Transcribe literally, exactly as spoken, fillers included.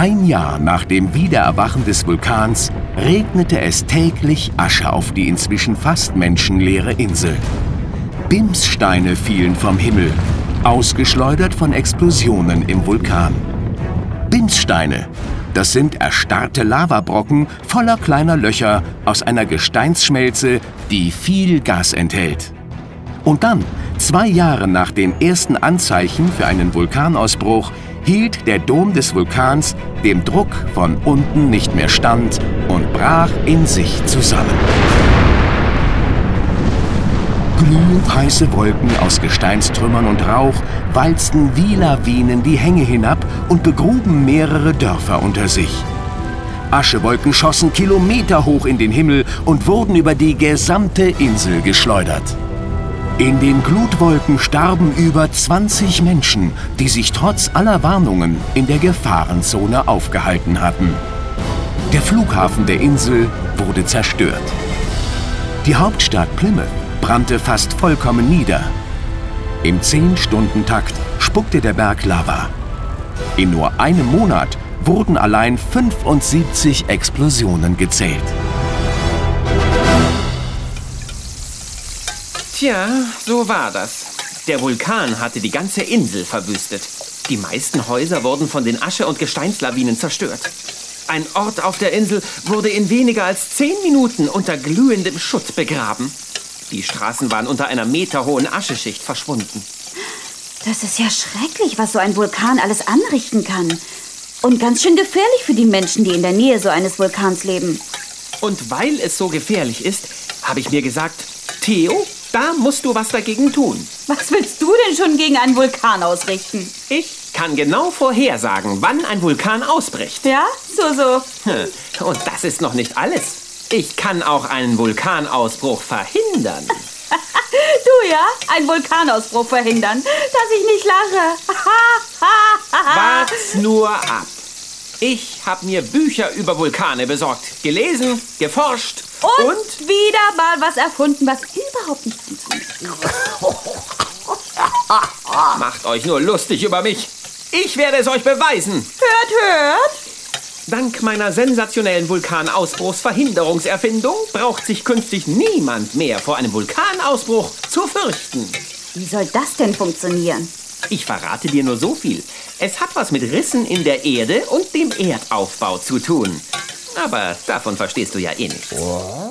Ein Jahr nach dem Wiedererwachen des Vulkans regnete es täglich Asche auf die inzwischen fast menschenleere Insel. Bimssteine fielen vom Himmel, ausgeschleudert von Explosionen im Vulkan. Bimssteine, das sind erstarrte Lavabrocken voller kleiner Löcher aus einer Gesteinsschmelze, die viel Gas enthält. Und dann, zwei Jahre nach den ersten Anzeichen für einen Vulkanausbruch, hielt der Dom des Vulkans dem Druck von unten nicht mehr stand und brach in sich zusammen. Glühend heiße Wolken aus Gesteinstrümmern und Rauch walzten wie Lawinen die Hänge hinab und begruben mehrere Dörfer unter sich. Aschewolken schossen kilometerhoch in den Himmel und wurden über die gesamte Insel geschleudert. In den Glutwolken starben über zwanzig Menschen, die sich trotz aller Warnungen in der Gefahrenzone aufgehalten hatten. Der Flughafen der Insel wurde zerstört. Die Hauptstadt Plymouth brannte fast vollkommen nieder. Im zehn-Stunden-Takt spuckte der Berg Lava. In nur einem Monat wurden allein fünfundsiebzig Explosionen gezählt. Tja, so war das. Der Vulkan hatte die ganze Insel verwüstet. Die meisten Häuser wurden von den Asche- und Gesteinslawinen zerstört. Ein Ort auf der Insel wurde in weniger als zehn Minuten unter glühendem Schutt begraben. Die Straßen waren unter einer meterhohen Ascheschicht verschwunden. Das ist ja schrecklich, was so ein Vulkan alles anrichten kann. Und ganz schön gefährlich für die Menschen, die in der Nähe so eines Vulkans leben. Und weil es so gefährlich ist, habe ich mir gesagt, Theo, da musst du was dagegen tun. Was willst du denn schon gegen einen Vulkan ausrichten? Ich kann genau vorhersagen, wann ein Vulkan ausbricht. Ja, so, so. Und das ist noch nicht alles. Ich kann auch einen Vulkanausbruch verhindern. Du ja, einen Vulkanausbruch verhindern, dass ich nicht lache. Wart's nur ab. Ich habe mir Bücher über Vulkane besorgt, gelesen, geforscht und, und wieder mal was erfunden, was überhaupt nicht funktioniert. Macht euch nur lustig über mich. Ich werde es euch beweisen. Hört, hört. Dank meiner sensationellen Vulkanausbruchsverhinderungserfindung braucht sich künftig niemand mehr vor einem Vulkanausbruch zu fürchten. Wie soll das denn funktionieren? Ich verrate dir nur so viel. Es hat was mit Rissen in der Erde und dem Erdaufbau zu tun. Aber davon verstehst du ja eh nichts.